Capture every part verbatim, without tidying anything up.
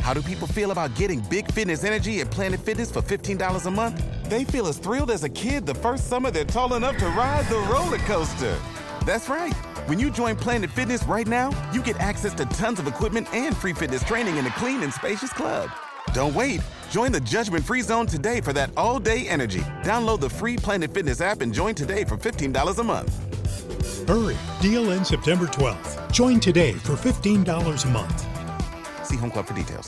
How do people feel about getting big fitness energy at Planet Fitness for fifteen dollars a month? They feel as thrilled as a kid the first summer they're tall enough to ride the roller coaster. That's right. When you join Planet Fitness right now, you get access to tons of equipment and free fitness training in a clean and spacious club. Don't wait. Join the judgment-free zone today for that all-day energy. Download the free Planet Fitness app and join today for fifteen dollars a month. Hurry. Deal ends September twelfth. Join today for fifteen dollars a month. See Home Club for details.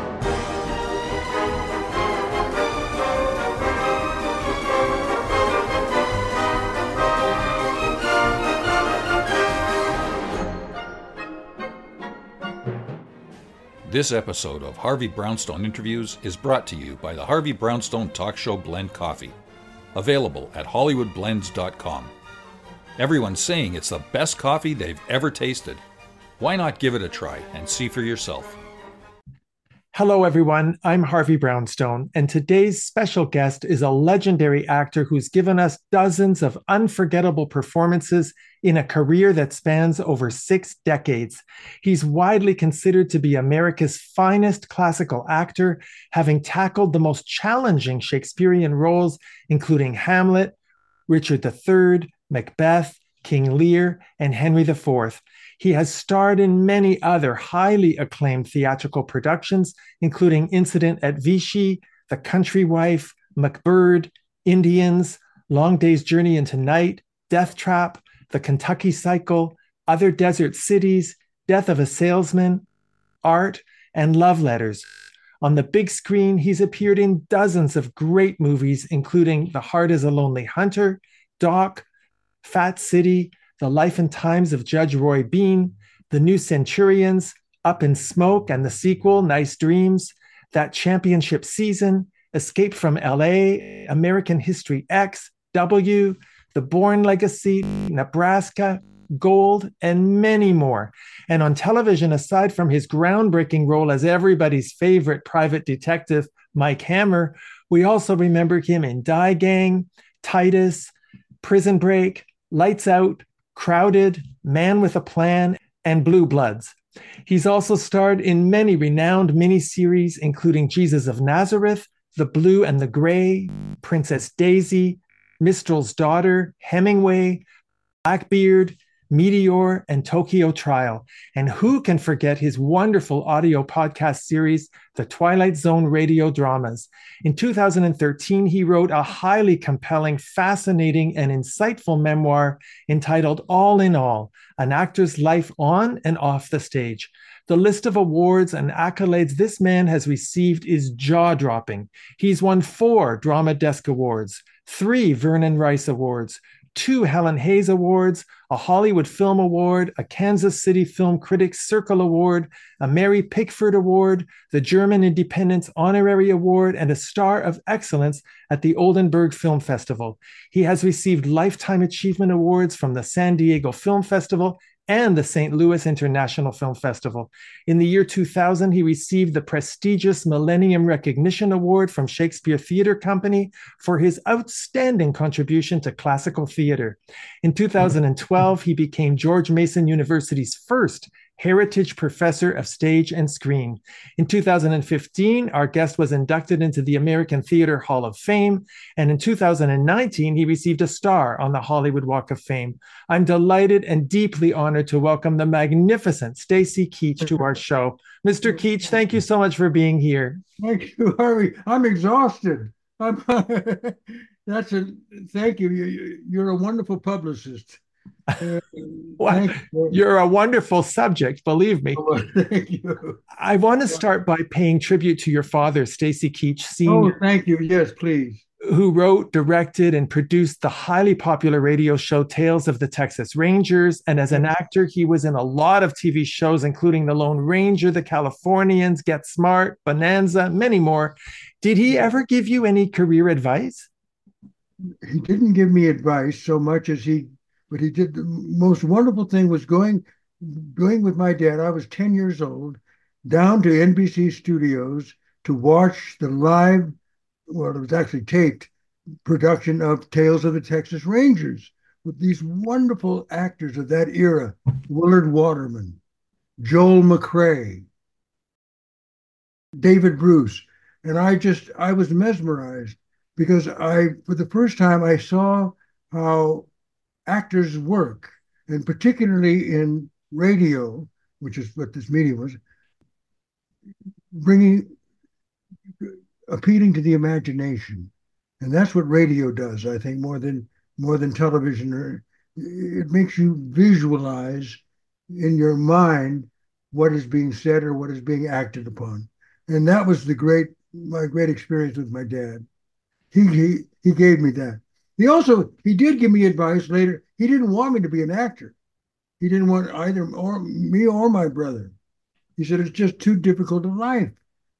This episode of Harvey Brownstone Interviews is brought to you by the Harvey Brownstone Talk Show Blend Coffee, available at hollywood blends dot com. Everyone's saying it's the best coffee they've ever tasted. Why not give it a try and see for yourself? Hello, everyone. I'm Harvey Brownstone, and today's special guest is a legendary actor who's given us dozens of unforgettable performances in a career that spans over six decades. He's widely considered to be America's finest classical actor, having tackled the most challenging Shakespearean roles, including Hamlet, Richard the Third, Macbeth, King Lear, and Henry the Fourth. He has starred in many other highly acclaimed theatrical productions, including Incident at Vichy, The Country Wife, MacBird, Indians, Long Day's Journey into Night, Death Trap, The Kentucky Cycle, Other Desert Cities, Death of a Salesman, Art, and Love Letters. On the big screen, he's appeared in dozens of great movies, including The Heart is a Lonely Hunter, Doc, Fat City, The Life and Times of Judge Roy Bean, The New Centurions, Up in Smoke and the sequel, Nice Dreams, That Championship Season, Escape from L A, American History X, W, The Bourne Legacy, Nebraska, Gold, and many more. And on television, aside from his groundbreaking role as everybody's favorite private detective, Mike Hammer, we also remember him in Die Gang, Titus, Prison Break, Lights Out, Crowded, Man with a Plan, and Blue Bloods. He's also starred in many renowned miniseries, including Jesus of Nazareth, The Blue and the Gray, Princess Daisy, Mistral's Daughter, Hemingway, Blackbeard, Meteor, and Tokyo Trial. And who can forget his wonderful audio podcast series, The Twilight Zone Radio Dramas. In two thousand thirteen, he wrote a highly compelling, fascinating, and insightful memoir entitled All in All, An Actor's Life on and Off the Stage. The list of awards and accolades this man has received is jaw-dropping. He's won four Drama Desk Awards, three Vernon Rice Awards, two Helen Hayes Awards, a Hollywood Film Award, a Kansas City Film Critics Circle Award, a Mary Pickford Award, the German Independence Honorary Award, and a Star of Excellence at the Oldenburg Film Festival. He has received Lifetime Achievement Awards from the San Diego Film Festival and the Saint Louis International Film Festival. In the year two thousand, he received the prestigious Millennium Recognition Award from Shakespeare Theatre Company for his outstanding contribution to classical theatre. In two thousand twelve, he became George Mason University's first Heritage Professor of Stage and Screen. In two thousand fifteen, our guest was inducted into the American Theatre Hall of Fame, and in two thousand nineteen, he received a star on the Hollywood Walk of Fame. I'm delighted and deeply honored to welcome the magnificent Stacy Keach to our show. Mister Keach, thank you so much for being here. Thank you, Harvey. I'm exhausted. I'm, that's a thank you. you. You're a wonderful publicist. Uh, well, you. You're a wonderful subject, believe me. Oh, thank you. I want to start by paying tribute to your father, Stacy Keach Senior Oh, thank you. Yes, please. Who wrote, directed, and produced the highly popular radio show Tales of the Texas Rangers. And as an actor, he was in a lot of T V shows, including The Lone Ranger, The Californians, Get Smart, Bonanza, many more. Did he ever give you any career advice? He didn't give me advice so much as he But he did the most wonderful thing was going, going with my dad. I was ten years old, down to N B C Studios to watch the live, well, it was actually taped, production of Tales of the Texas Rangers with these wonderful actors of that era, Willard Waterman, Joel McCrea, David Bruce. And I just, I was mesmerized because I, for the first time, I saw how actors work, and particularly in radio, which is what this medium was, bringing, appealing to the imagination. And that's what radio does, I think, more than more than television. Or it makes you visualize in your mind what is being said or what is being acted upon. And that was the great my great experience with my dad. He he he gave me that. He also he did give me advice later. He didn't want me to be an actor. He didn't want either or me or my brother. He said it's just too difficult in life,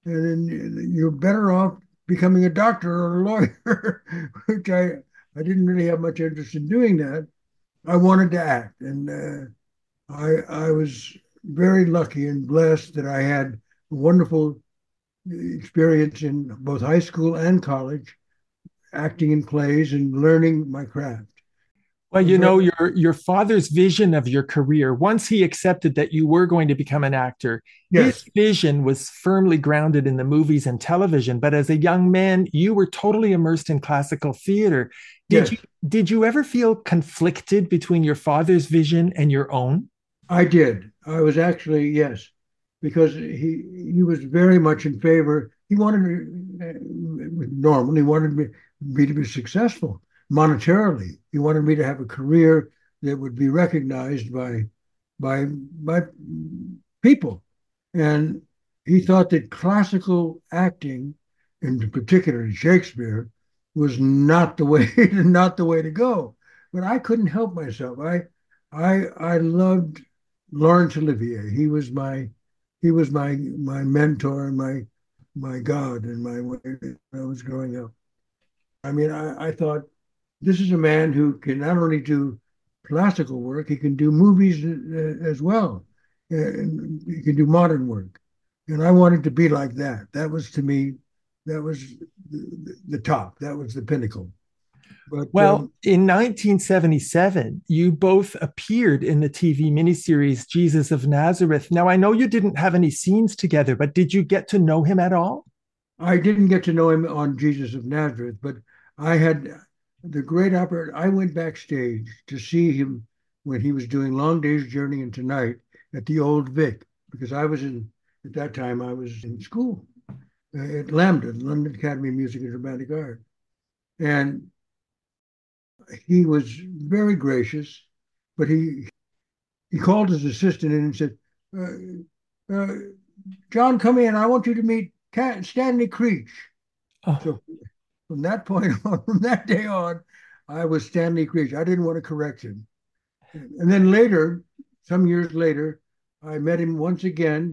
and you're better off becoming a doctor or a lawyer, which I I didn't really have much interest in doing that. I wanted to act, and uh, I I was very lucky and blessed that I had a wonderful experience in both high school and college, acting in plays and learning my craft. Well, you know, your your father's vision of your career, once he accepted that you were going to become an actor, yes. His vision was firmly grounded in the movies and television. But as a young man, you were totally immersed in classical theater. Did yes. you did you ever feel conflicted between your father's vision and your own? I did. I was actually, yes, because he he was very much in favor. He wanted me, normal, he wanted me, me to be successful monetarily. He wanted me to have a career that would be recognized by by by people. And he thought that classical acting, in particular Shakespeare, was not the way not the way to go. But I couldn't help myself. I I I loved Laurence Olivier. He was my he was my my mentor and my my God in my way when I was growing up. I mean, I, I thought, this is a man who can not only do classical work, he can do movies as well. And he can do modern work. And I wanted to be like that. That was, to me, that was the, the top. That was the pinnacle. But, well, um, in nineteen seventy-seven, you both appeared in the T V miniseries Jesus of Nazareth. Now, I know you didn't have any scenes together, but did you get to know him at all? I didn't get to know him on Jesus of Nazareth, but I had the great opera. I went backstage to see him when he was doing Long Day's Journey into Night at the Old Vic, because I was in, at that time, I was in school uh, at LAMDA, London Academy of Music and Dramatic Art. And he was very gracious, but he he called his assistant in and said, uh, uh, John, come in. I want you to meet Stanley Creech. Oh. So from that point on, from that day on, I was Stanley Creech. I didn't want to correct him. And then later, some years later, I met him once again.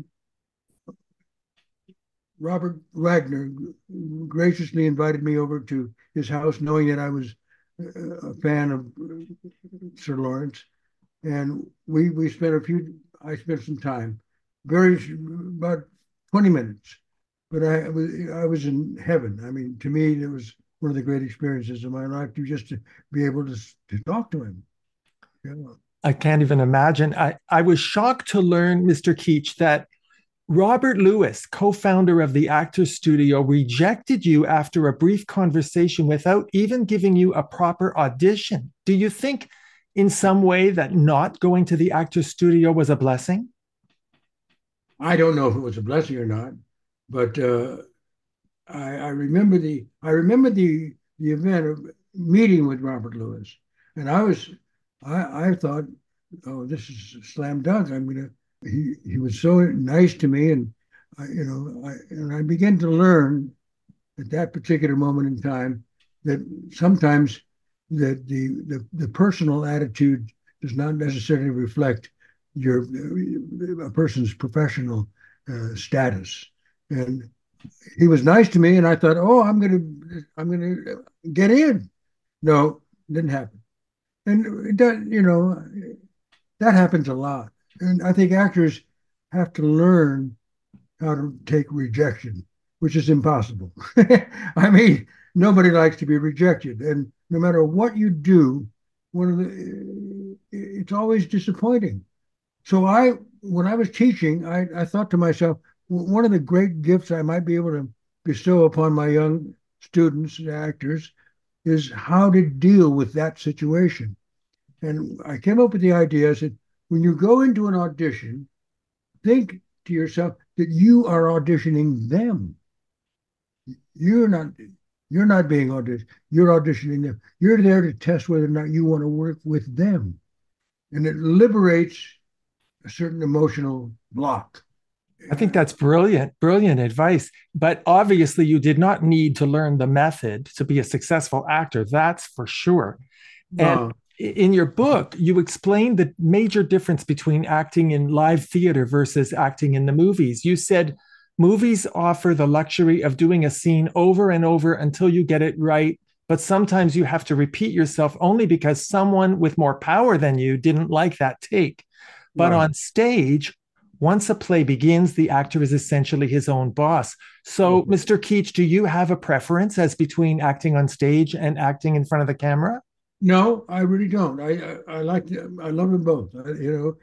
Robert Wagner graciously invited me over to his house, knowing that I was a fan of Sir Laurence. And we we spent a few, I spent some time, very, about twenty minutes. But I was I was in heaven. I mean, to me, it was one of the great experiences of my life to just to be able to, to talk to him. Yeah. I can't even imagine. I, I was shocked to learn, Mister Keech, that Robert Lewis, co-founder of the Actors Studio, rejected you after a brief conversation without even giving you a proper audition. Do you think in some way that not going to the Actors Studio was a blessing? I don't know if it was a blessing or not. But uh, I, I remember the I remember the the event of meeting with Robert Lewis, and I was I I thought, oh, this is a slam dunk. I'm gonna. He he was so nice to me, and I, you know, I and I began to learn at that particular moment in time that sometimes that the the, the personal attitude does not necessarily reflect your a person's professional uh, status. And he was nice to me, and I thought, oh, I'm gonna, I'm gonna get in. No, it didn't happen. And it does, you know, that happens a lot. And I think actors have to learn how to take rejection, which is impossible. I mean, nobody likes to be rejected, and no matter what you do, one of the, it's always disappointing. So I, when I was teaching, I, I thought to myself, one of the great gifts I might be able to bestow upon my young students and actors is how to deal with that situation. And I came up with the idea. I said, when you go into an audition, think to yourself that you are auditioning them. You're not you're not being auditioned. You're auditioning them. You're there to test whether or not you want to work with them. And it liberates a certain emotional block. I think that's brilliant, brilliant advice. But obviously, you did not need to learn the method to be a successful actor. That's for sure. And No. in your book, you explain the major difference between acting in live theater versus acting in the movies. You said movies offer the luxury of doing a scene over and over until you get it right. But sometimes you have to repeat yourself only because someone with more power than you didn't like that take. But Right. on stage, once a play begins, the actor is essentially his own boss. So, Mister Keech, do you have a preference as between acting on stage and acting in front of the camera? No, I really don't. I I, I like to, I love them both. I, you know,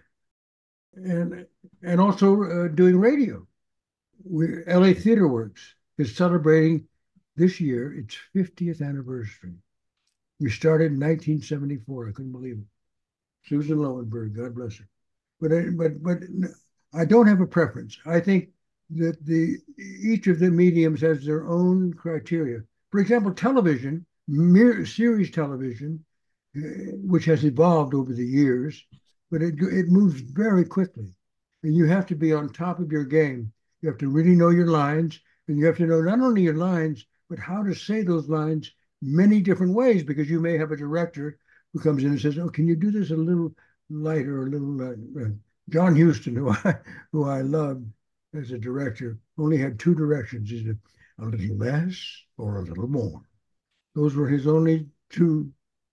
and and also uh, doing radio. We, L A Theater Works is celebrating this year its fiftieth anniversary. We started in nineteen seventy-four. I couldn't believe it. Susan Lowenberg, God bless her. But I, but but I don't have a preference. I think that the each of the mediums has their own criteria. For example, television, mere series television, uh, which has evolved over the years, but it it moves very quickly, and you have to be on top of your game. You have to really know your lines, and you have to know not only your lines, but how to say those lines many different ways, because you may have a director who comes in and says, "Oh, can you do this a little lighter, or a little?" Uh, uh, John Huston, who I who I loved as a director, only had two directions: either a little less or a little more. Those were his only two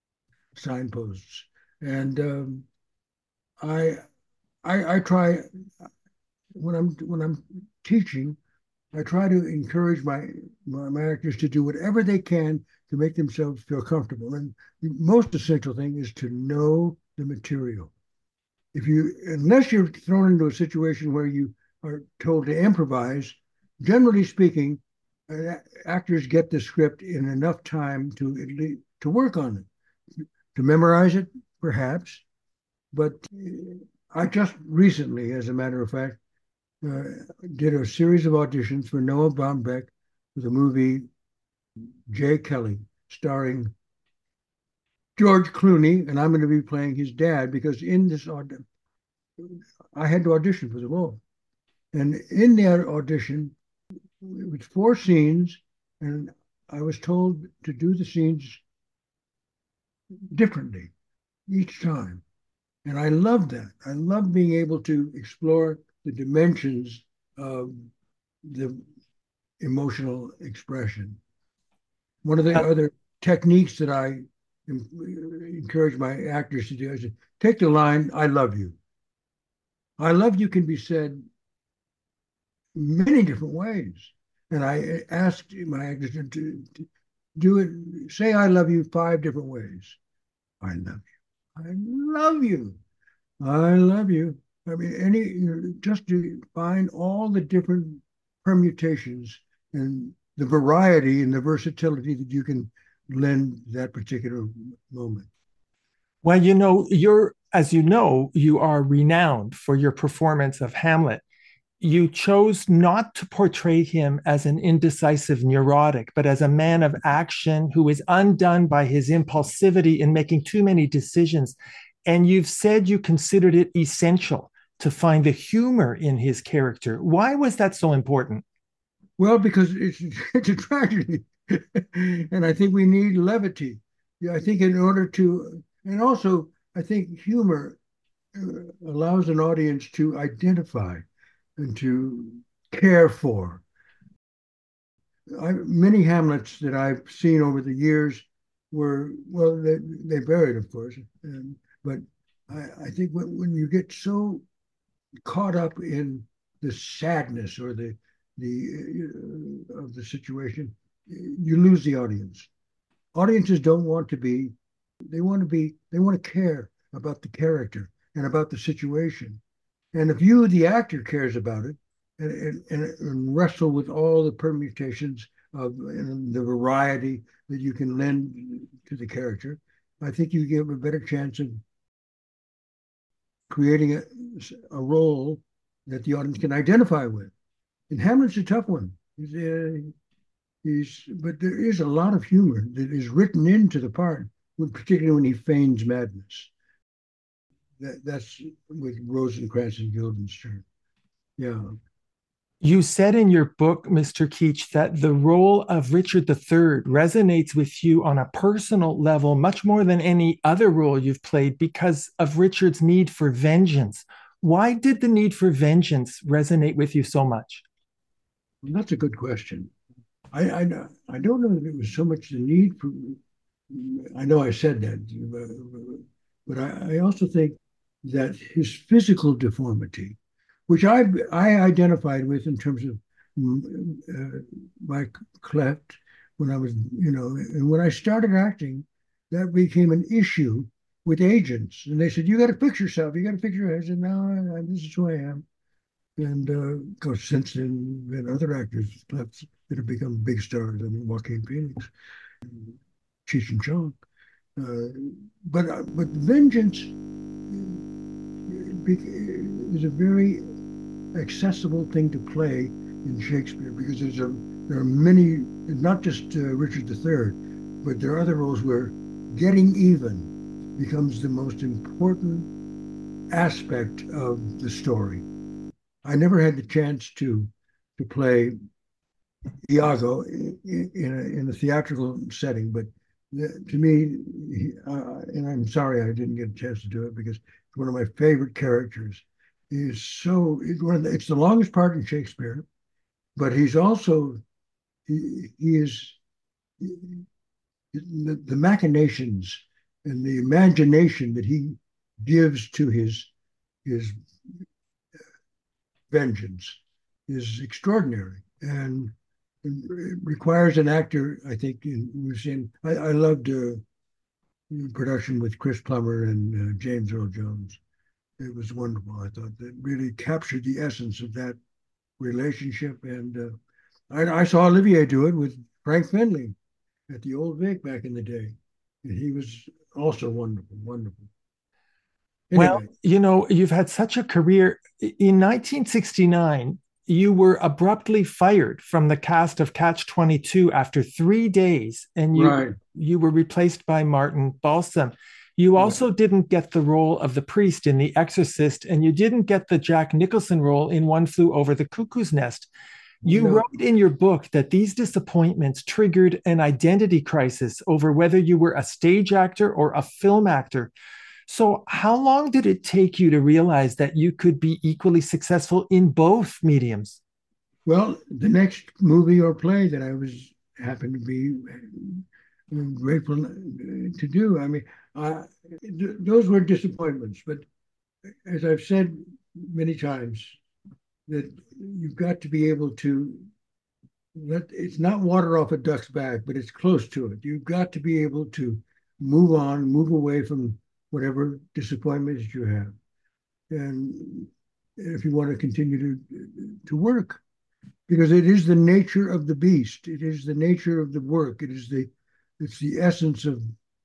signposts. And um, I, I I try when I'm when I'm teaching, I try to encourage my, my my actors to do whatever they can to make themselves feel comfortable. And the most essential thing is to know the material. If you, unless you're thrown into a situation where you are told to improvise, generally speaking, uh, actors get the script in enough time to to work on it, to memorize it, perhaps. But I just recently, as a matter of fact, uh, did a series of auditions for Noah Baumbach for the movie Jay Kelly, starring George Clooney, and I'm going to be playing his dad, because in this audition, I had to audition for the role. And in that audition, it was four scenes, and I was told to do the scenes differently each time. And I loved that. I loved being able to explore the dimensions of the emotional expression. One of the uh, other techniques that I encourage my actors to do is to take the line, "I love you." I love you can be said many different ways. And I asked my actors to, to, to do it, say "I love you" five different ways. I love you. I love you. I love you. I mean, any, you know, just to find all the different permutations and the variety and the versatility that you can lend that particular moment. Well, you know, you're, as you know, you are renowned for your performance of Hamlet. You chose not to portray him as an indecisive neurotic, but as a man of action who is undone by his impulsivity in making too many decisions. And you've said you considered it essential to find the humor in his character. Why was that so important? Well, because it's, it's a tragedy. And I think we need levity. Yeah, I think in order to, and also I think humor uh, allows an audience to identify and to care for. I, many Hamlets that I've seen over the years were, well, they, they varied, of course, and, but I, I think when, when you get so caught up in the sadness or the the uh, of the situation, you lose the audience. Audiences don't want to be, they want to be, they want to care about the character and about the situation. And if you, the actor, cares about it and, and, and wrestle with all the permutations of and the variety that you can lend to the character, I think you give a better chance of creating a, a role that the audience can identify with. And Hamlet's a tough one. He's, uh, he's, but there is a lot of humor that is written into the part, particularly when he feigns madness. That, that's with Rosencrantz and Guildenstern. Yeah. You said in your book, Mister Keech, that the role of Richard the Third resonates with you on a personal level much more than any other role you've played because of Richard's need for vengeance. Why did the need for vengeance resonate with you so much? Well, that's a good question. I, I, I don't know that it was so much the need for, I know I said that, but I, I also think that his physical deformity, which I I identified with in terms of uh, my cleft when I was, you know, and when I started acting, that became an issue with agents. And they said, you got to fix yourself. You got to fix your head. I said, no, I, this is who I am. And uh, of course, since then, been other actors clefts that have become big stars. I mean, Joaquin Phoenix, Cheech and Chong. Uh, but, uh, but vengeance is a very accessible thing to play in Shakespeare because there's a there are many, not just uh, Richard the Third, but there are other roles where getting even becomes the most important aspect of the story. I never had the chance to to play Iago in, in, a, in a theatrical setting, but the, to me, he, uh, and I'm sorry I didn't get a chance to do it because it's one of my favorite characters. Is so it's, one of the, it's the longest part in Shakespeare, but he's also he, he is the, the machinations and the imagination that he gives to his his vengeance is extraordinary, and it requires an actor. I think we've seen. I, I loved uh, production with Chris Plummer and uh, James Earl Jones. It was wonderful. I thought that really captured the essence of that relationship. And uh, I, I saw Olivier do it with Frank Finley at the Old Vic back in the day. And he was also wonderful, wonderful. Anyway. Well, you know, you've had such a career. In nineteen sixty-nine, you were abruptly fired from the cast of Catch twenty-two after three days, and you, right. you were replaced by Martin Balsam. You also yeah. didn't get the role of the priest in The Exorcist, and you didn't get the Jack Nicholson role in One Flew Over the Cuckoo's Nest. You no. wrote in your book that these disappointments triggered an identity crisis over whether you were a stage actor or a film actor. So how long did it take you to realize that you could be equally successful in both mediums? Well, the next movie or play that I was happened to be grateful to do. I mean, uh, th- those were disappointments. But as I've said many times, that you've got to be able to let, it's not water off a duck's back, but it's close to it. You've got to be able to move on, move away from whatever disappointments you have. And if you want to continue to, to work, because it is the nature of the beast. It is the nature of the work. It is the, it's the essence of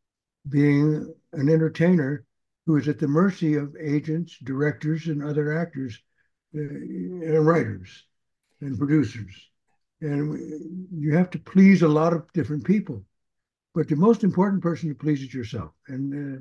being an entertainer who is at the mercy of agents, directors, and other actors, uh, and writers and producers. And you have to please a lot of different people. But the most important person to please is yourself. And uh,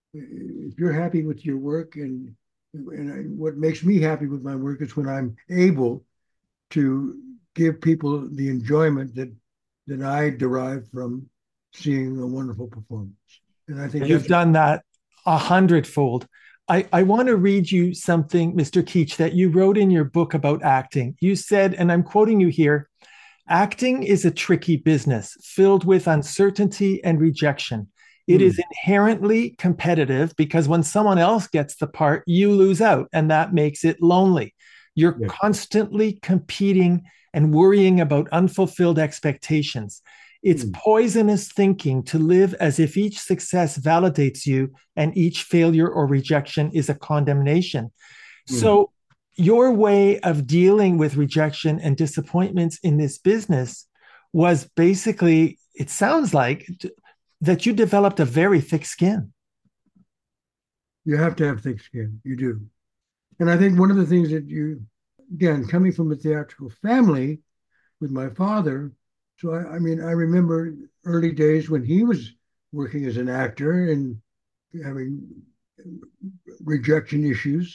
if you're happy with your work, and, and I, what makes me happy with my work is when I'm able to give people the enjoyment that that I derive from seeing a wonderful performance. And I think you've done that a hundredfold. I, I want to read you something, Mister Keech, that you wrote in your book about acting. You said, and I'm quoting you here, acting is a tricky business filled with uncertainty and rejection. It mm. is inherently competitive because when someone else gets the part, you lose out, and that makes it lonely. You're yeah. constantly competing and worrying about unfulfilled expectations. It's mm. poisonous thinking to live as if each success validates you and each failure or rejection is a condemnation. Mm. So your way of dealing with rejection and disappointments in this business was basically, it sounds like, that you developed a very thick skin. You have to have thick skin. You do. And I think one of the things that you, again, coming from a theatrical family with my father, so I, I mean, I remember early days when he was working as an actor and having rejection issues.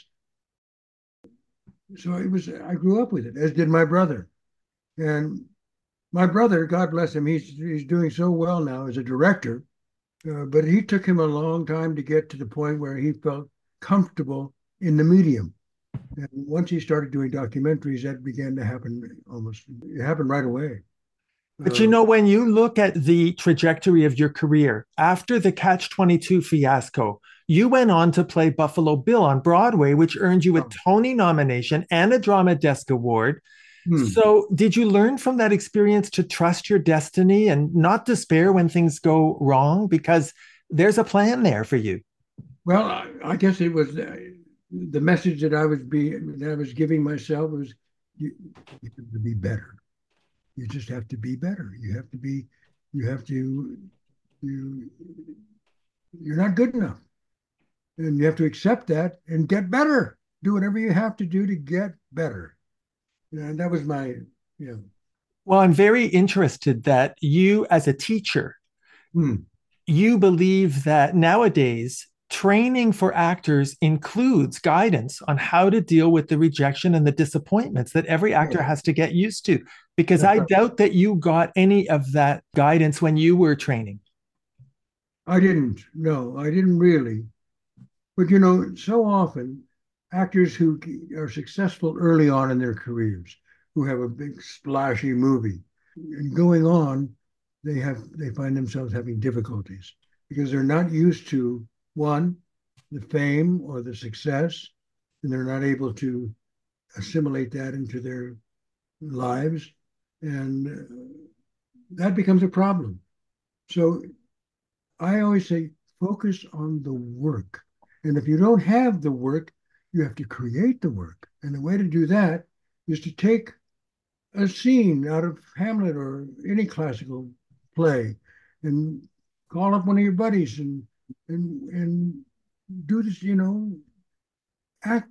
So it was, I grew up with it, as did my brother. And my brother, God bless him, he's he's doing so well now as a director, uh, but he took him a long time to get to the point where he felt comfortable in the medium. And once he started doing documentaries, that began to happen almost, it happened right away. But you know, when you look at the trajectory of your career, after the Catch twenty-two fiasco, you went on to play Buffalo Bill on Broadway, which earned you a Tony nomination and a Drama Desk Award. Hmm. So did you learn from that experience to trust your destiny and not despair when things go wrong? Because there's a plan there for you. Well, I, I guess it was uh, the message that I was being, that I was giving myself was you, you have to be better. You just have to be better. You have to be, you have to, you, you're not good enough. And you have to accept that and get better. Do whatever you have to do to get better. And that was my, you know. Well, I'm very interested that you, as a teacher, hmm. you believe that nowadays training for actors includes guidance on how to deal with the rejection and the disappointments that every actor has to get used to. Because I doubt that you got any of that guidance when you were training. I didn't. No, I didn't really. But, you know, so often actors who are successful early on in their careers, who have a big splashy movie, and going on, they have they find themselves having difficulties because they're not used to, one, the fame or the success, and they're not able to assimilate that into their lives. And uh, that becomes a problem. So I always say, focus on the work. And if you don't have the work, you have to create the work. And the way to do that is to take a scene out of Hamlet or any classical play and call up one of your buddies and and and do this, you know, act,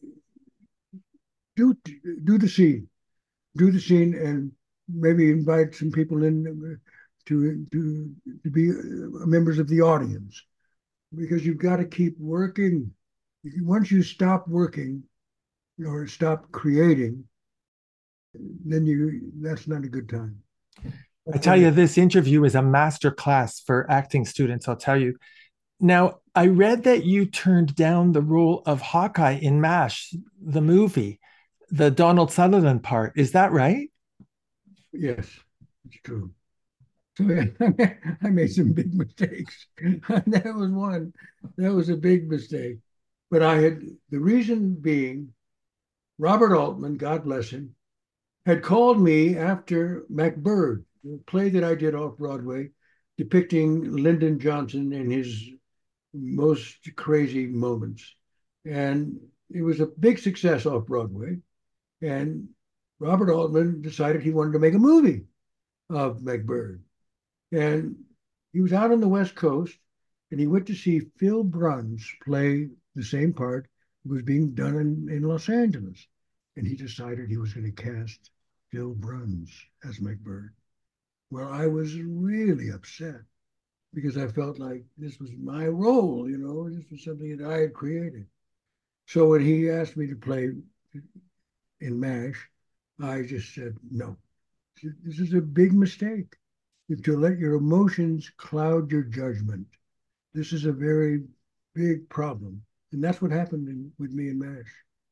do do the scene, do the scene, and maybe invite some people in to to to be members of the audience, because you've got to keep working. Once you stop working or stop creating, then you that's not a good time. I tell you, this interview is a master class for acting students, I'll tell you. Now, I read that you turned down the role of Hawkeye in MASH, the movie, the Donald Sutherland part. Is that right? Yes, it's true. So yeah, I made some big mistakes. That was one. That was a big mistake. But I had, the reason being, Robert Altman, God bless him, had called me after MacBird, the play that I did off Broadway, depicting Lyndon Johnson in his most crazy moments. And it was a big success off Broadway. And Robert Altman decided he wanted to make a movie of MacBird. And he was out on the West Coast, and he went to see Phil Bruns play the same part that was being done in, in Los Angeles. And he decided he was going to cast Phil Bruns as MacBird. Well, I was really upset because I felt like this was my role, you know, this was something that I had created. So when he asked me to play in MASH, I just said, no, this is a big mistake. If you let your emotions cloud your judgment, this is a very big problem. And that's what happened in, with me in MASH.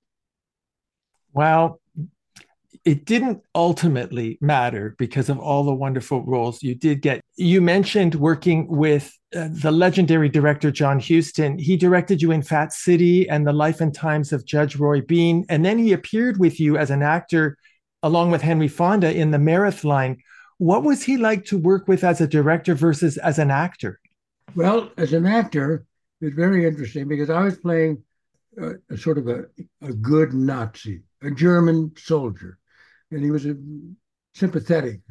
Well, it didn't ultimately matter because of all the wonderful roles you did get. You mentioned working with uh, the legendary director, John Huston. He directed you in Fat City and The Life and Times of Judge Roy Bean. And then he appeared with you as an actor, along with Henry Fonda, in The Marathline. What was he like to work with as a director versus as an actor? Well, as an actor, it's very interesting because I was playing a, a sort of a, a good Nazi, a German soldier. And he was a sympathetic,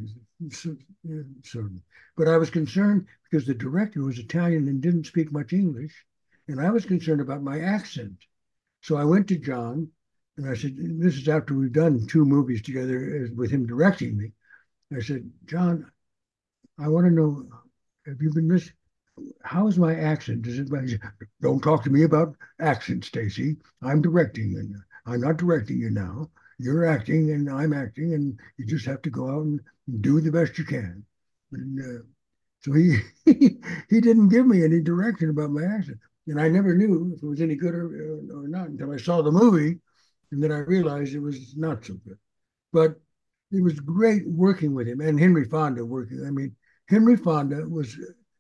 sort of. But I was concerned because the director was Italian and didn't speak much English. And I was concerned about my accent. So I went to John and I said, this is after we've done two movies together with him directing me. I said, John, I want to know, have you been listening? How is my accent? Does it, don't talk to me about accent, Stacy. I'm directing and I'm not directing you now. You're acting and I'm acting, and you just have to go out and do the best you can. And uh, so he he didn't give me any direction about my accent, and I never knew if it was any good or, or not until I saw the movie, and then I realized it was not so good. But it was great working with him, and Henry Fonda working. I mean, Henry Fonda was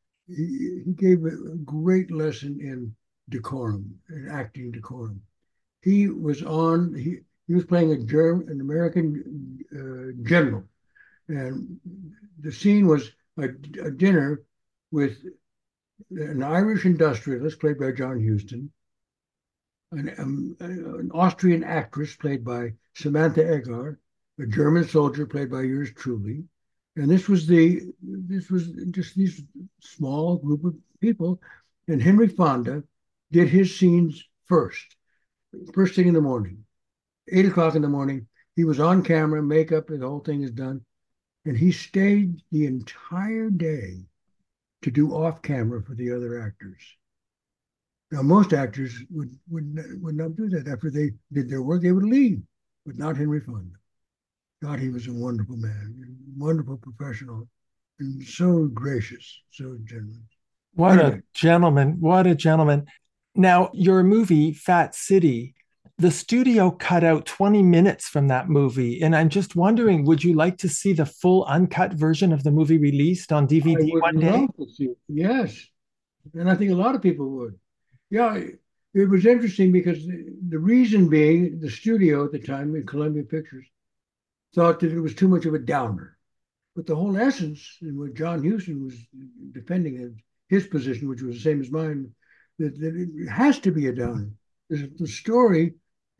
he, he gave a great lesson in decorum, in acting decorum. He was on he. He was playing a German, an American uh, general, and the scene was a, a dinner with an Irish industrialist played by John Huston, an, um, an Austrian actress played by Samantha Eggar, a German soldier played by yours truly, and this was the this was just these small group of people, and Henry Fonda did his scenes first, first thing in the morning. Eight o'clock in the morning, he was on camera, makeup, and the whole thing is done. And he stayed the entire day to do off camera for the other actors. Now, most actors would, would, would not do that. After they did their work, they would leave, but not Henry Fonda. God, he was a wonderful man, a wonderful professional, and so gracious, so generous. What anyway. a gentleman. What a gentleman. Now, your movie, Fat City, the studio cut out twenty minutes from that movie. And I'm just wondering, would you like to see the full uncut version of the movie released on D V D one day? Yes. And I think a lot of people would. Yeah, it was interesting because the, the reason being the studio at the time in Columbia Pictures thought that it was too much of a downer. But the whole essence, and what John Huston was defending his position, which was the same as mine, that, that it has to be a downer. The story,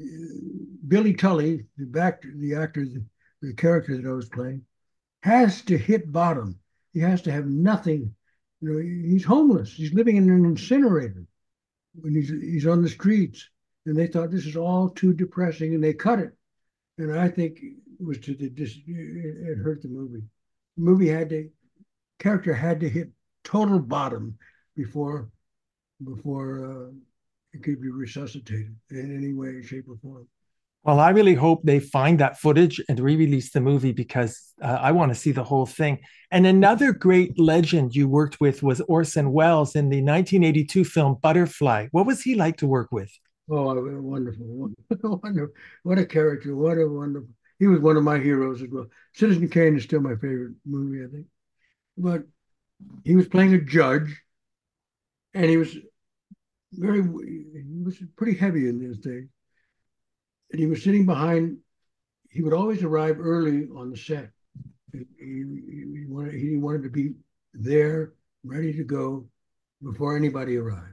Billy Tully, the back, the actor, the, the character that I was playing, has to hit bottom. He has to have nothing. You know, he's homeless. He's living in an incinerator when he's he's on the streets. And they thought this is all too depressing, and they cut it. And I think it was to the it hurt the movie. The movie had to character had to hit total bottom before before. Uh, it could be resuscitated in any way, shape, or form. Well, I really hope they find that footage and re-release the movie because uh, I want to see the whole thing. And another great legend you worked with was Orson Welles in the nineteen eighty-two film Butterfly. What was he like to work with? Oh, wonderful. Wonderful. What a character. What a wonderful. He was one of my heroes as well. Citizen Kane is still my favorite movie, I think. But he was playing a judge, and he was very, he was pretty heavy in those days. And he was sitting behind, he would always arrive early on the set. He, he, he, wanted, he wanted to be there, ready to go before anybody arrived.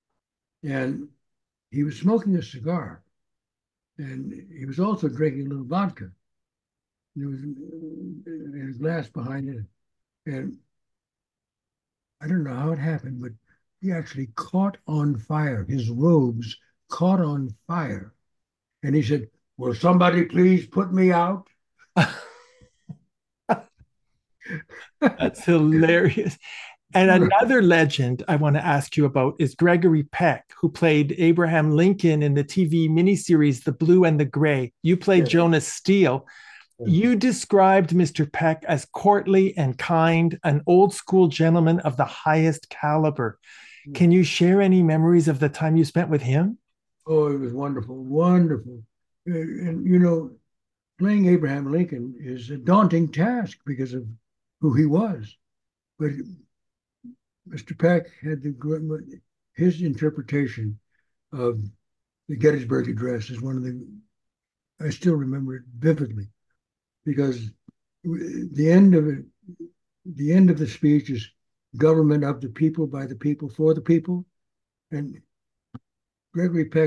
And he was smoking a cigar. And he was also drinking a little vodka. There was in his glass behind it. And I don't know how it happened, but he actually caught on fire. His robes caught on fire. And he said, "Will somebody please put me out?" That's hilarious. And another legend I want to ask you about is Gregory Peck, who played Abraham Lincoln in the T V miniseries The Blue and the Gray. You played yes. Jonas Steele. Yes. You described Mister Peck as courtly and kind, an old school gentleman of the highest caliber. Yes. Can you share any memories of the time you spent with him? Oh, it was wonderful, wonderful. And, you know, playing Abraham Lincoln is a daunting task because of who he was. But Mister Peck had the his interpretation of the Gettysburg Address is one of the, I still remember it vividly, because the end of it, the end of the speech is government of the people, by the people, for the people. And Gregory Peck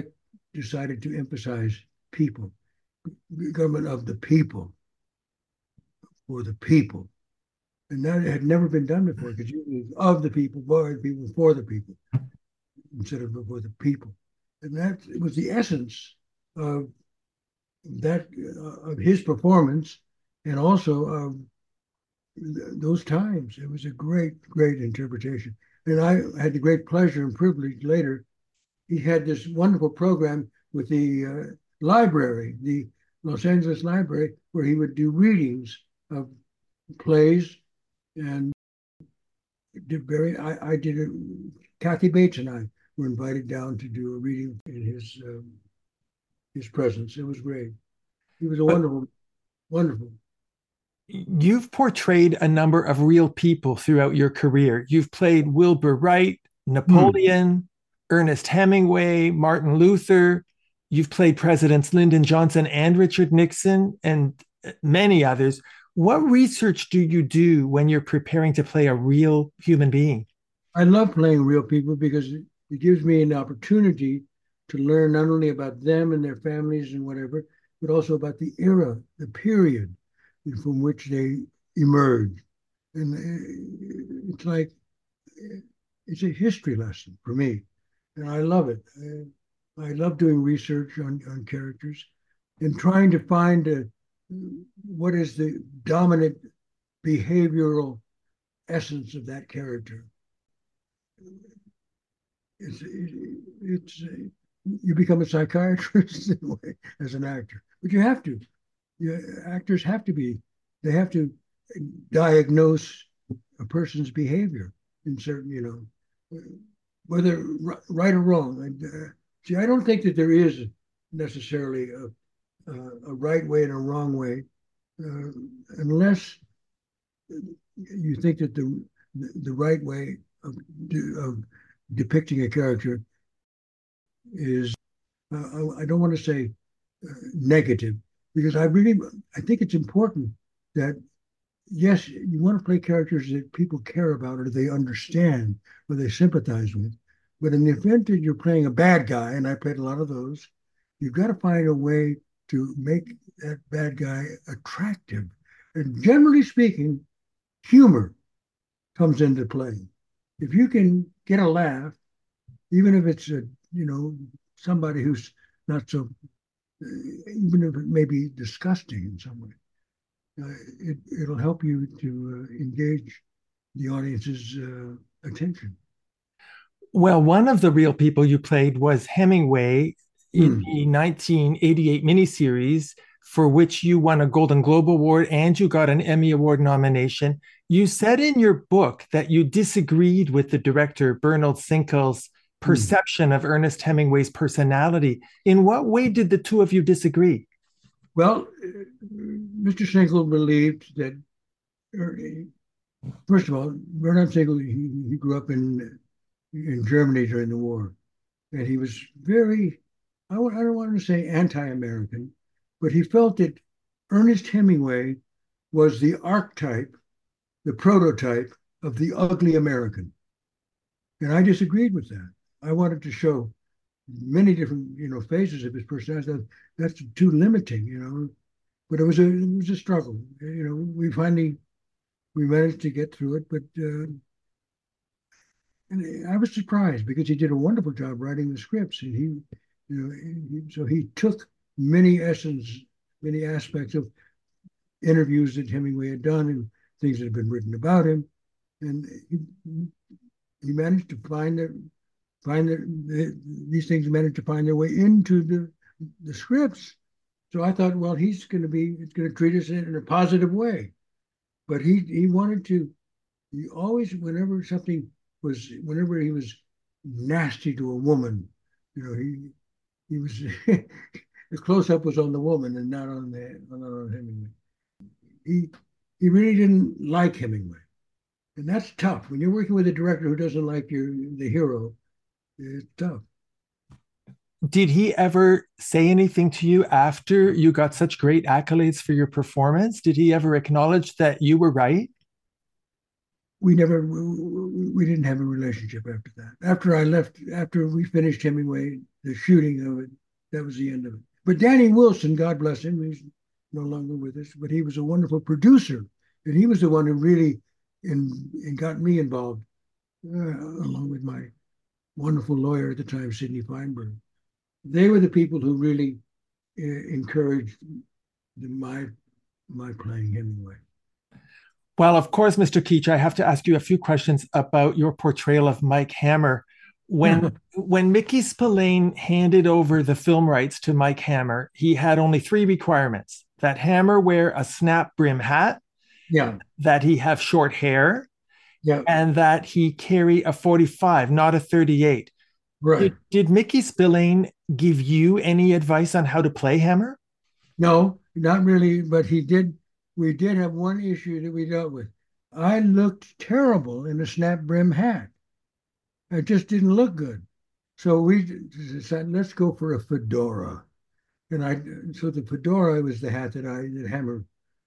decided to emphasize people, government of the people, for the people. And that had never been done before, because usually it's of the people, by the people, for the people, instead of for the people. And that was the essence of that, uh, of his performance, and also of th- those times. It was a great, great interpretation. And I had the great pleasure and privilege later. He had this wonderful program with the uh, library, the Los Angeles Library, where he would do readings of plays, and did very. I, I did it. Kathy Bates and I were invited down to do a reading in his um, his presence. It was great. He was a But wonderful, wonderful. you've portrayed a number of real people throughout your career. You've played Wilbur Wright, Hmm. Napoleon, Ernest Hemingway, Martin Luther. You've played Presidents Lyndon Johnson and Richard Nixon, and many others. What research do you do when you're preparing to play a real human being? I love playing real people because it, it gives me an opportunity to learn not only about them and their families and whatever, but also about the era, the period from which they emerged. And uh, it's like it's a history lesson for me, and I love it. I, I love doing research on, on characters and trying to find a, what is the dominant behavioral essence of that character. It's it's you become a psychiatrist in a way as an actor, but you have to. You, actors have to be. They have to diagnose a person's behavior in certain, you know, whether right or wrong. And, uh, see, I don't think that there is necessarily a, a, a right way and a wrong way, uh, unless you think that the the right way of, of depicting a character is, uh, I don't want to say uh, negative, because I really, I think it's important that, yes, you want to play characters that people care about or they understand or they sympathize with. But in the event that you're playing a bad guy, and I played a lot of those, you've got to find a way to make that bad guy attractive. And generally speaking, humor comes into play. If you can get a laugh, even if it's a, you know, somebody who's not so, even if it may be disgusting in some way, uh, it, it'll help you to uh, engage the audience's uh, attention. Well, one of the real people you played was Hemingway in Hmm. the nineteen eighty-eight miniseries, for which you won a Golden Globe Award and you got an Emmy Award nomination. You said in your book that you disagreed with the director, Bernard Sinkel's Hmm. perception of Ernest Hemingway's personality. In what way did the two of you disagree? Well, uh, Mister Schenkel believed that, uh, first of all, Bernard Schenkel, he, he grew up in in Germany during the war, and he was very, I, I don't want to say anti-American, but he felt that Ernest Hemingway was the archetype, the prototype of the ugly American. And I disagreed with that. I wanted to show many different, you know, phases of his personality. That's too limiting, you know. But it was a it was a struggle. You know, we finally we managed to get through it, but uh, and I was surprised because he did a wonderful job writing the scripts, and he, you know, he, so he took many essence, many aspects of interviews that Hemingway had done and things that had been written about him, and he, he managed to find that find that the, these things managed to find their way into the the scripts. So I thought, well, he's going to be, it's going to treat us in, in a positive way. But he he wanted to, he always, whenever something was, whenever he was nasty to a woman, you know, he he was, the close up was on the woman and not on the, not on Hemingway. He he really didn't like Hemingway. And that's tough. When you're working with a director who doesn't like your the hero, it's tough. Did he ever say anything to you after you got such great accolades for your performance? Did he ever acknowledge that you were right? We never, we didn't have a relationship after that. After I left, after we finished Hemingway, the shooting of it, that was the end of it. But Danny Wilson, God bless him, he's no longer with us, but he was a wonderful producer. And he was the one who really in, and got me involved, uh, along with my wonderful lawyer at the time, Sidney Feinberg. They were the people who really uh, encouraged the, my my playing Hemingway. Well, of course, Mister Keach, I have to ask you a few questions about your portrayal of Mike Hammer. When when Mickey Spillane handed over the film rights to Mike Hammer, he had only three requirements: that Hammer wear a snap brim hat, yeah, that he have short hair, yeah, and that he carry a forty-five, not a thirty-eight. Right. Did, did Mickey Spillane give you any advice on how to play Hammer? No, not really, but he did. We did have one issue that we dealt with. I looked terrible in a snap brim hat. It just didn't look good. So we decided, let's go for a fedora. And I, so the fedora was the hat that I, that Hammer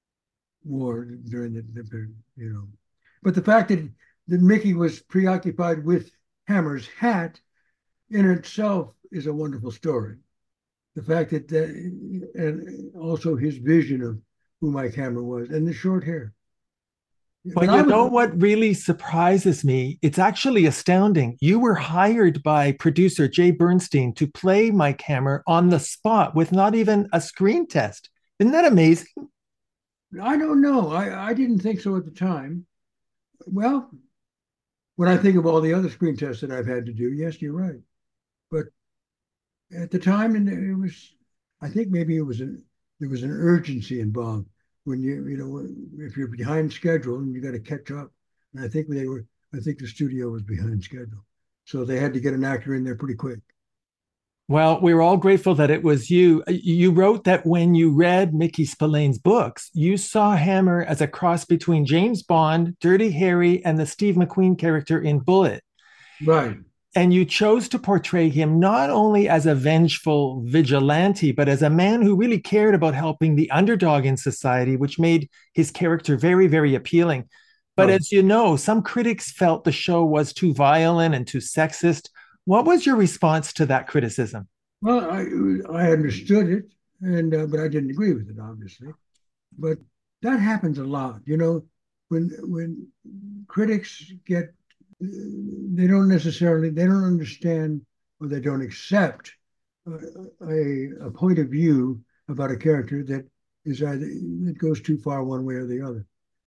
wore during the, the you know. But the fact that, that Mickey was preoccupied with Hammer's hat in itself is a wonderful story. The fact that, that and also his vision of who Mike Hammer was and the short hair. But you know what really surprises me? It's actually astounding. You were hired by producer Jay Bernstein to play Mike Hammer on the spot with not even a screen test. Isn't that amazing? I don't know. I, I didn't think so at the time. Well, when I think of all the other screen tests that I've had to do, yes, you're right. But at the time, and it was, I think maybe it was an, there was an urgency involved. When you, you know, if you're behind schedule and you got to catch up. And I think they were, I think the studio was behind schedule. So they had to get an actor in there pretty quick. Well, we were all grateful that it was you. You wrote that when you read Mickey Spillane's books, you saw Hammer as a cross between James Bond, Dirty Harry, and the Steve McQueen character in Bullitt. Right. And you chose to portray him not only as a vengeful vigilante, but as a man who really cared about helping the underdog in society, which made his character very, very appealing. But oh. as you know, some critics felt the show was too violent and too sexist. What was your response to that criticism? Well, I I understood it, and uh, but I didn't agree with it, obviously. But that happens a lot, you know, when when critics get. They don't necessarily, they don't understand or they don't accept a, a point of view about a character that is either, that goes too far one way or the other.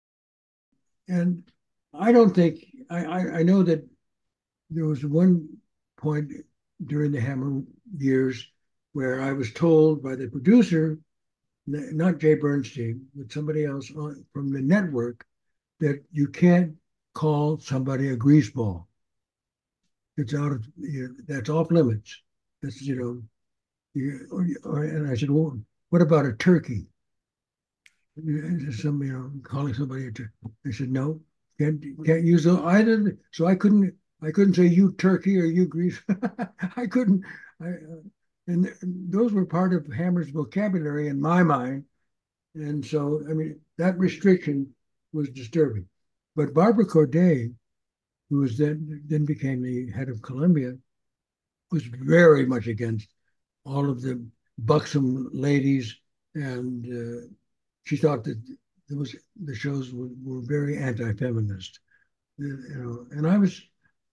And I don't think, I, I, I know that there was one point during the Hammer years where I was told by the producer, not Jay Bernstein, but somebody else on, from the network, that you can't call somebody a greaseball. It's out of, you know, that's off limits. That's, you know, you, or, or, and I said, well, what about a turkey? Some, you know, calling somebody a turkey. They said, no, can't can't use either. So I couldn't I couldn't say you turkey or you grease. I couldn't. I, uh, and those were part of Hammer's vocabulary in my mind. And so, I mean, that restriction was disturbing. But Barbara Corday, who was then then became the head of Columbia, was very much against all of the buxom ladies, and uh, she thought that there was the shows were, were very anti-feminist. You know, and I was,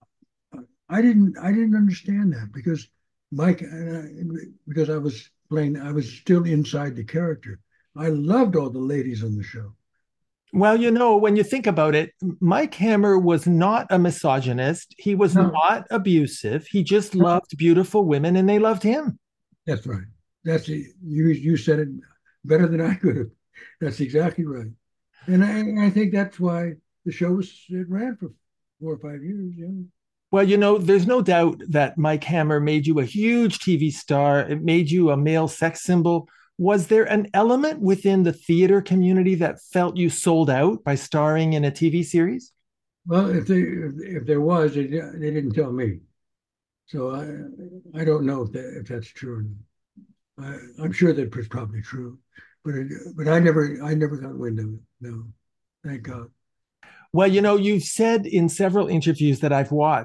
I didn't I didn't understand that because Mike, because I was playing, I was still inside the character. I loved all the ladies on the show. Well, you know, when you think about it, Mike Hammer was not a misogynist. He was no. not abusive. He just loved beautiful women and they loved him. That's right. That's it. You, you said it better than I could have. That's exactly right. And I, and I think that's why the show was, it ran for four or five years. Yeah. Well, you know, there's no doubt that Mike Hammer made you a huge T V star. It made you a male sex symbol. Was there an element within the theater community that felt you sold out by starring in a T V series? Well, if they if, if there was, they, they didn't tell me, so I I don't know if that if that's true or not. I, I'm sure that it's probably true, but it, but I never I never got wind of it. No, thank God. Well, you know, you've said in several interviews that I've watched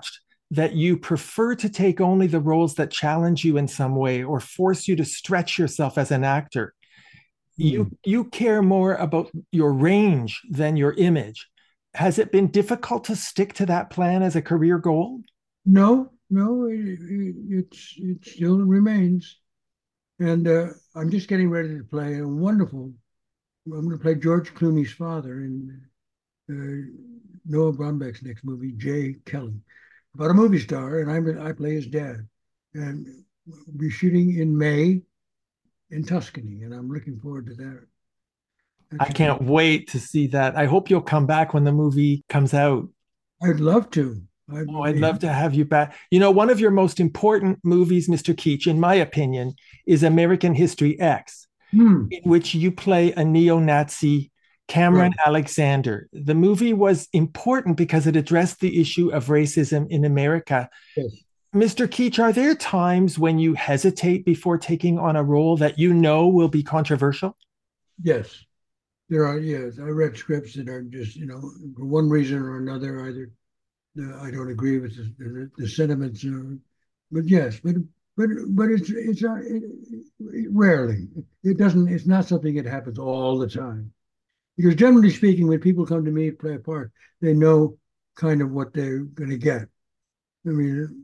that you prefer to take only the roles that challenge you in some way or force you to stretch yourself as an actor. You Mm. you care more about your range than your image. Has it been difficult to stick to that plan as a career goal? No, no, it, it, it's it still remains. And uh, I'm just getting ready to play a wonderful. I'm going to play George Clooney's father in uh, Noah Baumbach's next movie, Jay Kelly, about a movie star, and I'm I play his dad, and we'll be shooting in May in Tuscany, and I'm looking forward to that. That I should be. can't wait to see that. I hope you'll come back when the movie comes out. I'd love to. I Oh, would I'd be. love to have you back. You know, one of your most important movies, mister Keach, in my opinion, is American History X, Hmm. in which you play a neo-Nazi, Cameron Right. Alexander. The movie was important because it addressed the issue of racism in America. Yes. mister Keach, are there times when you hesitate before taking on a role that you know will be controversial? Yes. There are. Yes. I read scripts that are just, you know, for one reason or another, either uh, I don't agree with the, the, the sentiments, or, but yes, but but but it's it's not it, it, rarely. It doesn't. It's not something that happens all the time. Because generally speaking, when people come to me to play a part, they know kind of what they're going to get. I mean,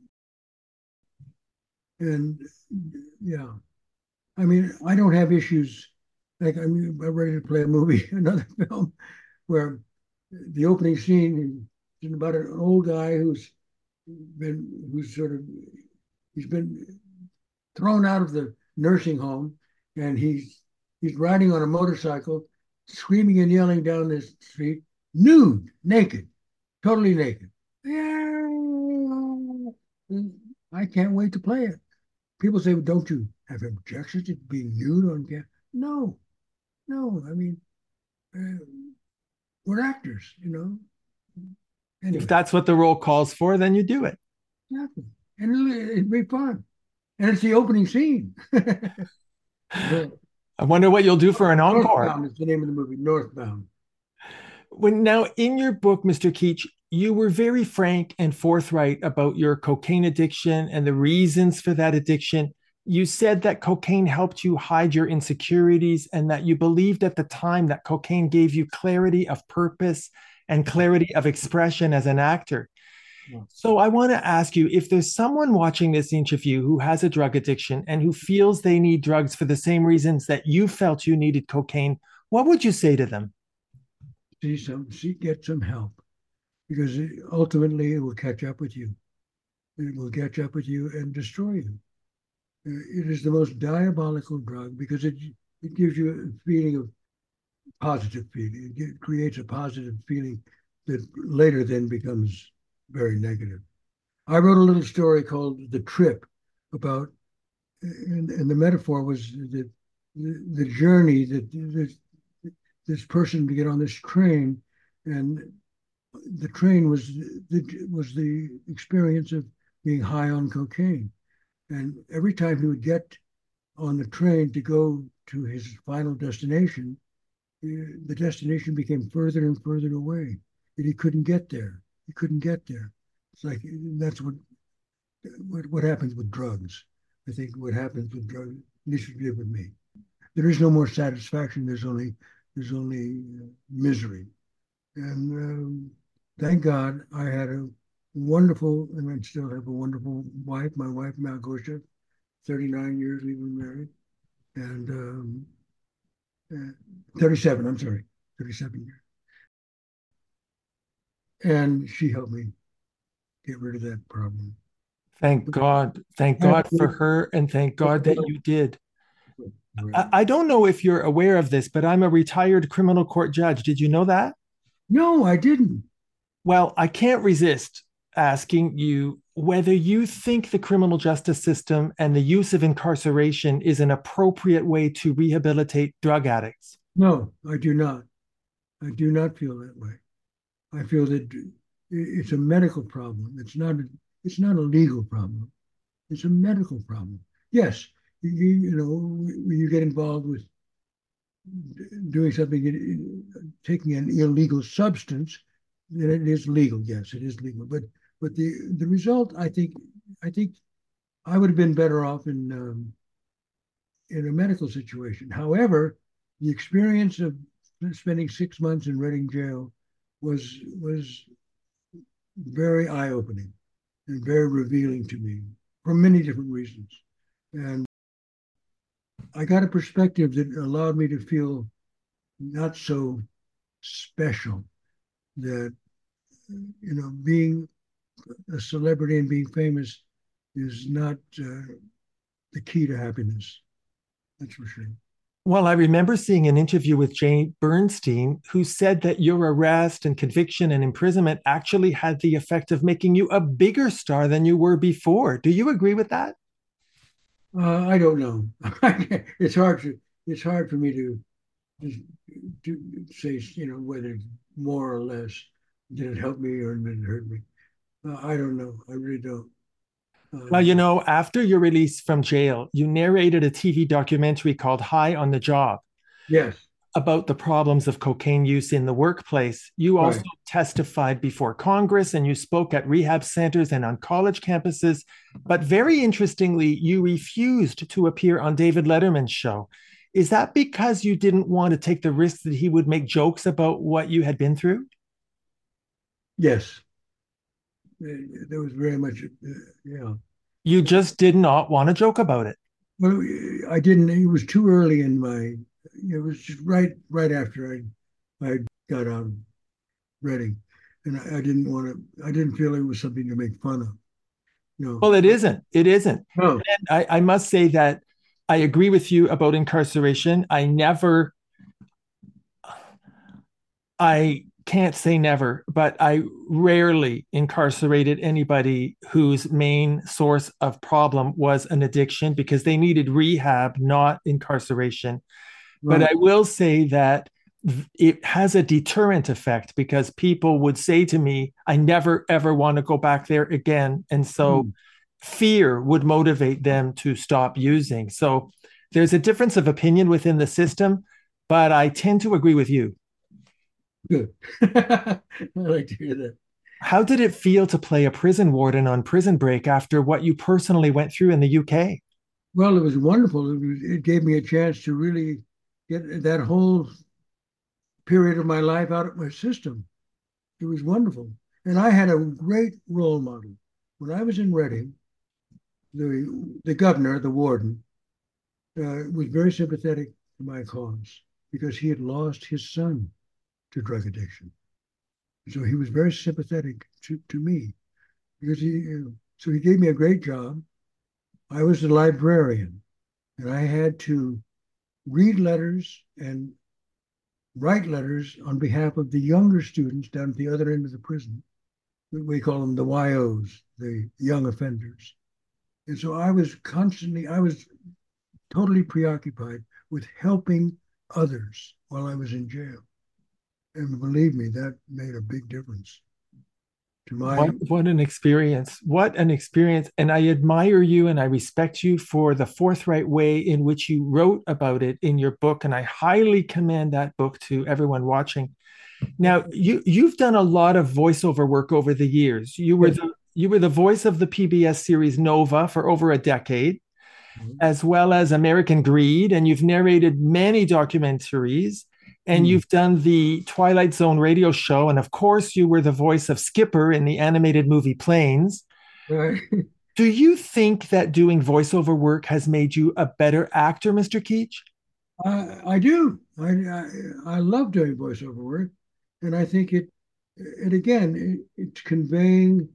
and yeah, I mean, I don't have issues. Like I mean, I'm ready to play a movie, another film, where the opening scene is about an old guy who's been, who's sort of, he's been thrown out of the nursing home, and he's he's riding on a motorcycle, screaming and yelling down the street, nude, naked, totally naked. Yeah, I can't wait to play it. People say, well, "Don't you have objections to being nude on camera?" No, no. I mean, uh, we're actors, you know. If Anyway, that's what the role calls for, then you do it. nothing, and it'll, it'll be fun. And it's the opening scene. The I wonder what you'll do for an encore. Northbound is the name of the movie. Northbound. When now in your book, mister Keach, you were very frank and forthright about your cocaine addiction and the reasons for that addiction. You said that cocaine helped you hide your insecurities and that you believed at the time that cocaine gave you clarity of purpose and clarity of expression as an actor. So I want to ask you, if there's someone watching this interview who has a drug addiction and who feels they need drugs for the same reasons that you felt you needed cocaine, what would you say to them? See some, see, get some help, because it, ultimately it will catch up with you. It will catch up with you and destroy you. Uh, It is the most diabolical drug because it it gives you a feeling of positive feeling. It get- creates a positive feeling that later then becomes very negative. I wrote a little story called The Trip about, and, and the metaphor was that the, the journey that this, this person to get on this train, and the train was the, was the experience of being high on cocaine. And every time he would get on the train to go to his final destination, eh, the destination became further and further away, and he couldn't get there. He couldn't get there. It's like that's what what, what happens with drugs. I think what happens with drugs, at least it did with me. There is no more satisfaction. There's only there's only uh, misery. And um, thank God I had a wonderful, and I still have a wonderful wife. My wife Malgosia, thirty-nine years we've been married, and um, uh, thirty-seven. I'm sorry, thirty-seven years. And she helped me get rid of that problem. Thank God. Thank God for her, and thank God that you did. I, I don't know if you're aware of this, but I'm a retired criminal court judge. Did you know that? No, I didn't. Well, I can't resist asking you whether you think the criminal justice system and the use of incarceration is an appropriate way to rehabilitate drug addicts. No, I do not. I do not feel that way. I feel that it's a medical problem. It's not a, it's not a legal problem. It's a medical problem. Yes, you, you know, when you get involved with doing something, taking an illegal substance, then it is legal. Yes, it is legal. But But the the result, I think, I think I would have been better off in um, in a medical situation. However, the experience of spending six months in Reading jail was was very eye-opening and very revealing to me for many different reasons. And I got a perspective that allowed me to feel not so special, that, you know, being a celebrity and being famous is not uh, the key to happiness. That's for sure. Well, I remember seeing an interview with Jay Bernstein, who said that your arrest and conviction and imprisonment actually had the effect of making you a bigger star than you were before. Do you agree with that? Uh, I don't know. it's hard to it's hard for me to, to say, you know, whether more or less did it help me or did it hurt me. Uh, I don't know. I really don't. Well, you Um, know, after your release from jail, you narrated a T V documentary called High on the Job yes, about the problems of cocaine use in the workplace. You also right. testified before Congress and you spoke at rehab centers and on college campuses. But very interestingly, you refused to appear on David Letterman's show. Is that because you didn't want to take the risk that he would make jokes about what you had been through? Yes, Uh, there was very much, uh, yeah. You just did not want to joke about it. Well, I didn't. It was too early in my. It was just right, right after I, I got out of Reading, and I, I didn't want to. I didn't feel it was something to make fun of. No, Well, it isn't. It isn't. no, And I, I must say that I agree with you about incarceration. I never, I can't say never, but I rarely incarcerated anybody whose main source of problem was an addiction because they needed rehab, not incarceration. But right. I will say that it has a deterrent effect because people would say to me, I never ever want to go back there again. And so Hmm. fear would motivate them to stop using. So there's a difference of opinion within the system, but I tend to agree with you. Good. I like to hear that. How did it feel to play a prison warden on Prison Break after what you personally went through in the U K? Well, it was wonderful. It, was, it gave me a chance to really get that whole period of my life out of my system. It was wonderful, and I had a great role model when I was in Reading. The the governor, the warden, uh, was very sympathetic to my cause because he had lost his son to drug addiction. So he was very sympathetic to, to me because he, you know, so he gave me a great job. I was the librarian and I had to read letters and write letters on behalf of the younger students down at the other end of the prison. We call them the Y Os, the young offenders. And so I was constantly, I was totally preoccupied with helping others while I was in jail. And believe me, that made a big difference to my. What what an experience. What an experience. And I admire you and I respect you for the forthright way in which you wrote about it in your book. And I highly commend that book to everyone watching. Now, you you've done a lot of voiceover work over the years. You were Yes. the you were the voice of the P B S series Nova for over a decade, as well as American Greed, and you've narrated many documentaries, and Mm. you've done the Twilight Zone radio show, and of course, you were the voice of Skipper in the animated movie Planes. Right. Do you think that doing voiceover work has made you a better actor, mister Keech? I, I do. I, I I love doing voiceover work, and I think it. And again, it, it's conveying.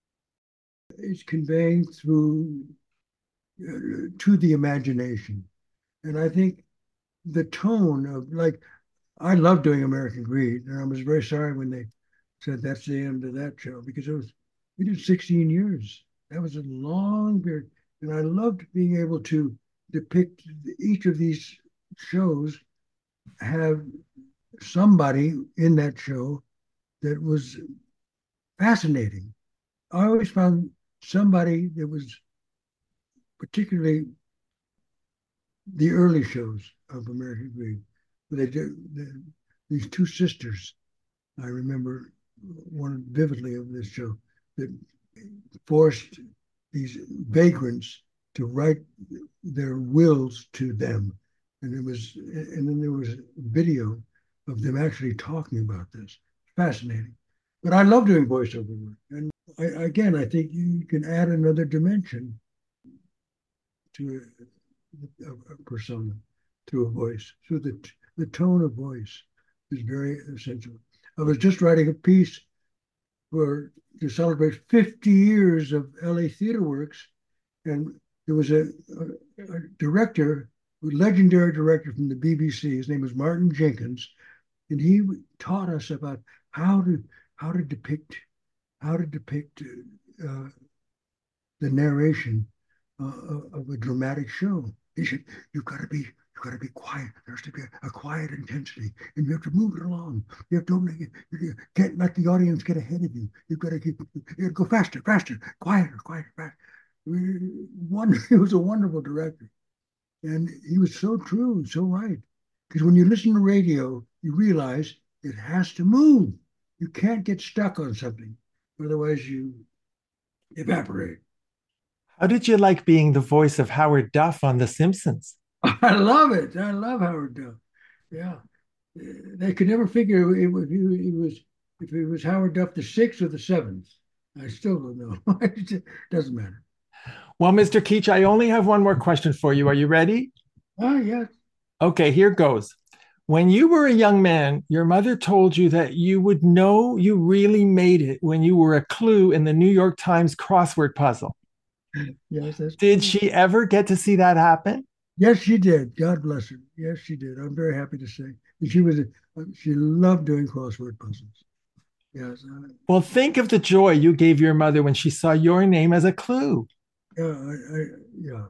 It's conveying through uh, to the imagination, and I think the tone of like I love doing American Greed, and I was very sorry when they said that's the end of that show because it was we did sixteen years. That was a long period, and I loved being able to depict each of these shows have somebody in that show that was fascinating. I always found somebody that was particularly the early shows of American Greed. They did the, these two sisters. I remember one vividly of this show that forced these vagrants to write their wills to them. And it was, and then there was video of them actually talking about this. Fascinating. But I love doing voiceover work. And I, again, I think you can add another dimension to a, a, a persona, to a voice. So the, the tone of voice is very essential. I was just writing a piece for to celebrate fifty years of L A Theater Works, and there was a, a, a director, a legendary director from the B B C. His name was Martin Jenkins, and he taught us about how to how to depict how to depict uh, the narration uh, of a dramatic show. He said, "You've got to be you've got to be quiet. There's to be a, a quiet intensity, and you have to move it along. You have to make it, you can't let the audience get ahead of you. You've got to keep you got to go faster, faster, quieter, quieter, faster." One, he was a wonderful director, and he was so true, so right. Because when you listen to radio, you realize it has to move. You can't get stuck on something, otherwise you evaporate. How did you like being the voice of Howard Duff on The Simpsons? I love it. I love Howard Duff. Yeah, they could never figure if it was if it was Howard Duff the sixth or the seventh. I still don't know. It doesn't matter. Well, Mister Keach, I only have one more question for you. Are you ready? Oh, yes. Okay, here goes. When you were a young man, your mother told you that you would know you really made it when you were a clue in the New York Times crossword puzzle. Yes, that's Did true. she ever get to see that happen? Yes, she did. God bless her. Yes, she did. I'm very happy to say. She was. A, she loved doing crossword puzzles. Yes. I, Well, think of the joy you gave your mother when she saw your name as a clue. yeah. I, I, yeah.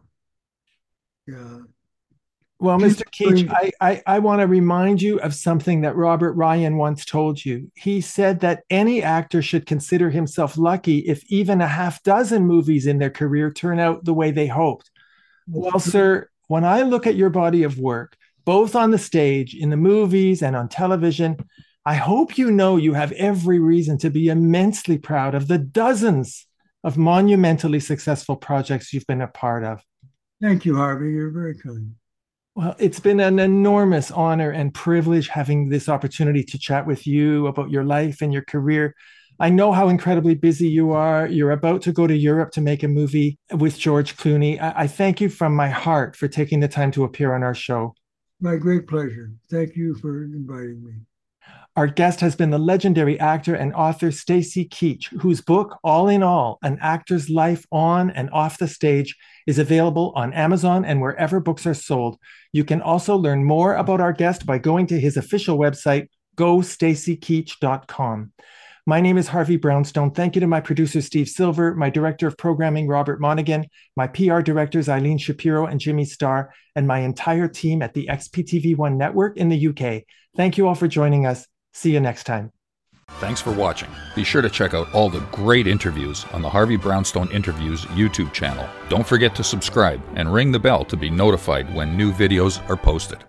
Yeah. Well, She's Mister Keach, very- I, I, I want to remind you of something that Robert Ryan once told you. He said that any actor should consider himself lucky if even a half dozen movies in their career turn out the way they hoped. Well, sir, when I look at your body of work, both on the stage, in the movies, and on television, I hope you know you have every reason to be immensely proud of the dozens of monumentally successful projects you've been a part of. Thank you, Harvey. You're very kind. Well, it's been an enormous honor and privilege having this opportunity to chat with you about your life and your career. I know how incredibly busy you are. You're about to go to Europe to make a movie with George Clooney. I, I thank you from my heart for taking the time to appear on our show. My great pleasure. Thank you for inviting me. Our guest has been the legendary actor and author Stacy Keach, whose book, All in All, An Actor's Life on and Off the Stage, is available on Amazon and wherever books are sold. You can also learn more about our guest by going to his official website, go stacy keach dot com. My name is Harvey Brownstone. Thank you to my producer, Steve Silver, my director of programming, Robert Monaghan, my P R directors, Eileen Shapiro and Jimmy Starr, and my entire team at the X P T V one network in the U K. Thank you all for joining us. See you next time. Thanks for watching. Be sure to check out all the great interviews on the Harvey Brownstone Interviews YouTube channel. Don't forget to subscribe and ring the bell to be notified when new videos are posted.